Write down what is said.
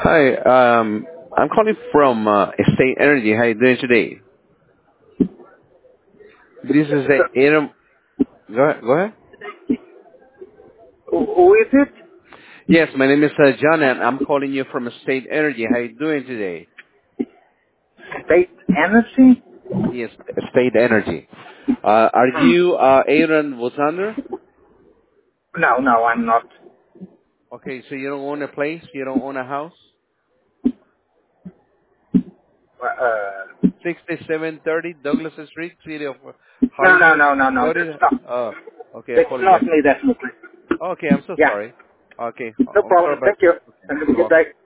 Hi, I'm calling from Estate Energy. How you doing today? This is a Aaron. Go ahead. Go ahead. Who is it? Yes, my name is John, and I'm calling you from Estate Energy. How you doing today? State Energy? Yes, Estate Energy. Are you Aaron Wasander? No, I'm not. Okay, so you don't own a place? You don't own a house? Uh, 6730 Douglas Street, City of Hollywood, no. Florida. Oh, okay, I That's not apologize. me, definitely. Okay, I'm so Yeah, sorry. Okay, no I'm sorry problem. about. Thank you. Okay, Have a you're good welcome. day.